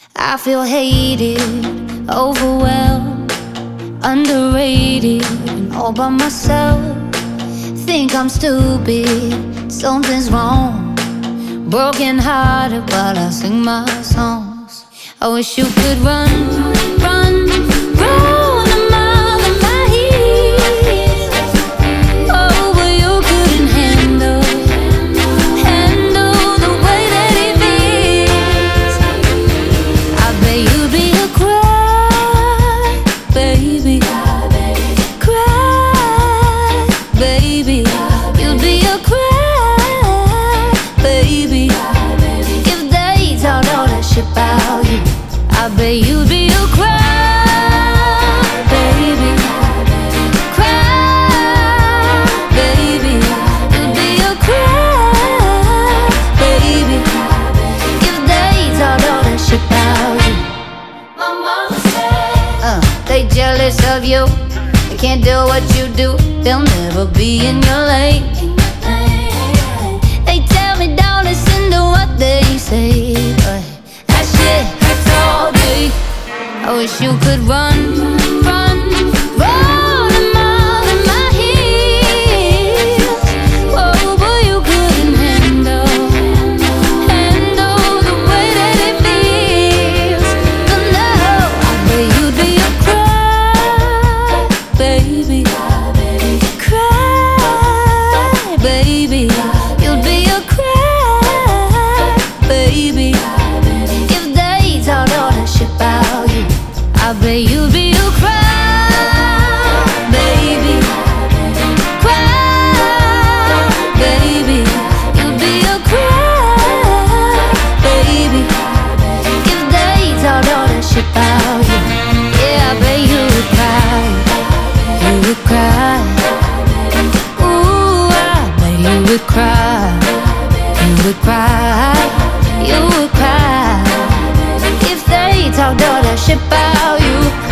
I feel hated, overwhelmed, underrated, and all by myself. Think I'm stupid, something's wrong. Broken hearted while I sing my songs. I wish you could run, run, run a mile in my heels. Oh, but you couldn't handle the way that it feels. I bet you'd be a cry, baby. Cry, baby. You'd be a cry, baby. If they talked all that shit about you, I bet you'd be a cry, baby. Cry, baby. You'd be a cry, baby. If they talked all that shit about you. My mama said they jealous of you. They can't do what you do. They'll never be in your lane. They tell me don't listen to what they say, but that shit hurts all day. I wish you could run, run, run a mile in my heels. Oh, but you couldn't handle the way that it feels. But no, I bet you'd be a cry, baby. Cry, baby. You'd be a cry, baby. If they talked all that shit about you, I bet you'd be a cry, baby. Cry, baby. You'd be a cry, baby. If they talked all that shit about you, yeah, I bet you would cry. You would cry. Ooh, I bet you would cry. You would cry. You would cry. If they talked all that shit about you.